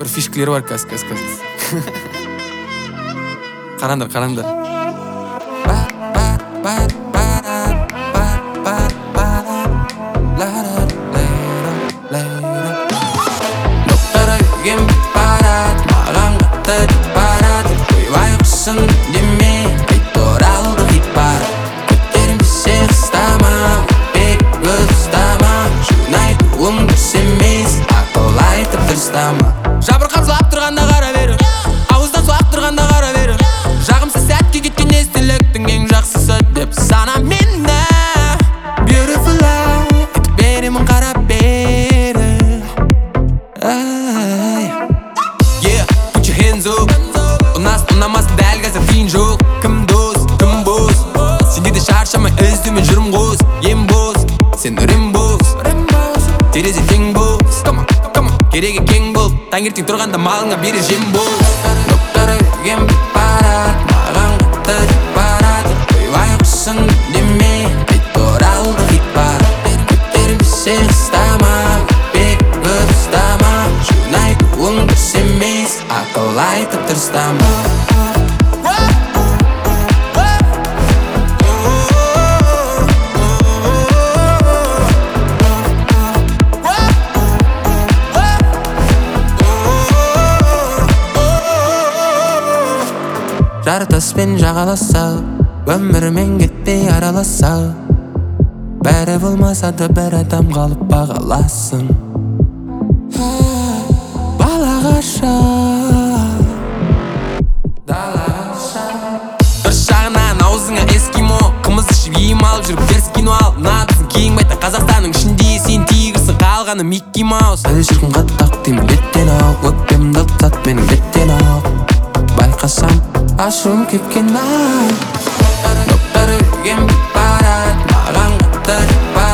бір фишкілері бар қазір. Қараңдар. Доктора келген барады, маған қатты барады. Ойбай құсын деме, қайт оралды хит бар. Көтермесе қыстама, өтпек ұстама. Журнайтуым дұрыс емес, ақыл айтып дұрыстама. Жабырқап жылап тұрғанда қара бері, ауыздан суақ тұрғанда қара бері. Жағымсыз сәтке кеткен естіліктің ең жақсысы деп сана мені. Beautiful life, айтып беремін қарап бері. Yeah, put your hands up. Ұнамас дәл қазір қиын жоқ. Кім дос, кім бос? Сенде де шаршамай іздемен жүрім қос. Ем бос, сен үрем бос. Терезе тең бос. Come on, керегі кең бол. Таңертең тұрғанда малыңа берер жем бол. Доктора келген барады, маған қатты барады. Ойбай құсын деме, қайт оралды хит бар. Көтермесе қыстама, өтпек ұстама. Журнайтуым дұрыс емес, ақыл айтып дұрыстама. Жартаспен жағаласа, өмірмен кетпей араласа. Бәрі болмаса да бір адам қалып бағаласын. Балағаша Бір жағынан аузыңа эскимо, қымыз ішіп ем алып жүріп теріс кино ал. Надысын кейін байта Қазақстанның ішінде сен тигірсің, қалғаны Микки Маус. әлі шіркін қаттақ деймін беттен ау. Өкпемді ұқтат менің беттен ау. Байқасам ашуым кеткен ау. Доктора келген барады, маған қатты